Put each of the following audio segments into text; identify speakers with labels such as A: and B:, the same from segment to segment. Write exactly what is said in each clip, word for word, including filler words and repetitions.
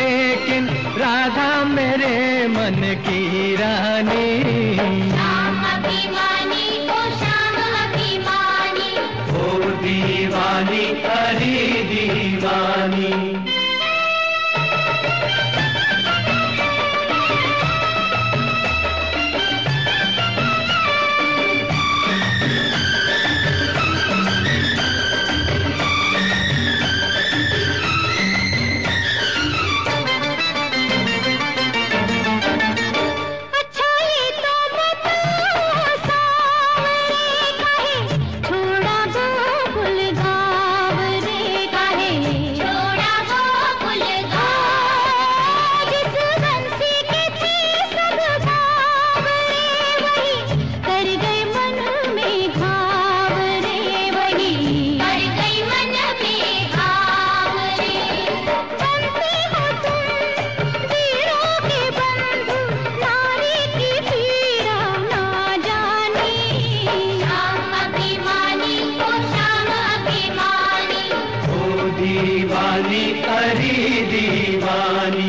A: लेकिन राधा मेरे मन की रानी।
B: श्याम अभिमानी ओ श्याम अभिमानी,
A: ओ दीवानी हरी दीवानी। दीवानी हरी दीवानी।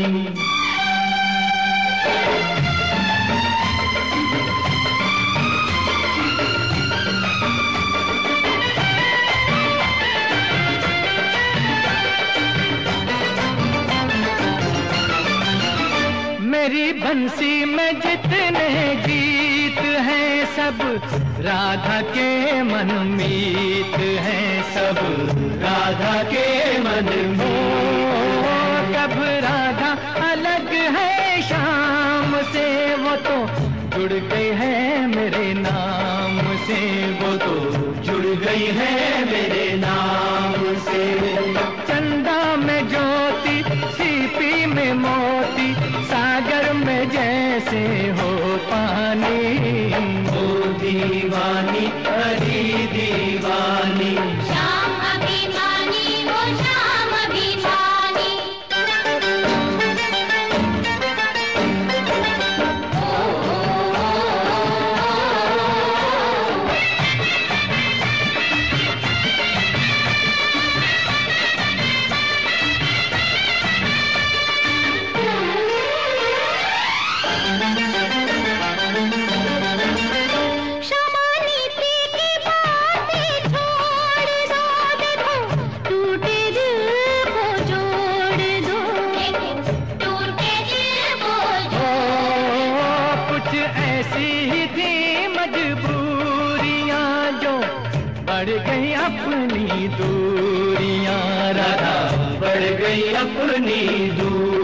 A: मेरी बंसी में जितने गीत हैं सब राधा के मनमीत हैं, सब राधा के मन में। कब राधा अलग है शाम से, वो तो जुड़ गई है मेरे नाम से, वो तो जुड़ गई है मेरे नाम से। चंदा में ज्योति, सीपी में मोती, सागर में जैसे हो पानी। ओ दीवानी हरी दीवानी।
B: श्याम अभिमानी ओ श्याम अभिमानी।
A: बढ़ गई अपनी दूरियां राधा, बढ़ गई अपनी दूरियां।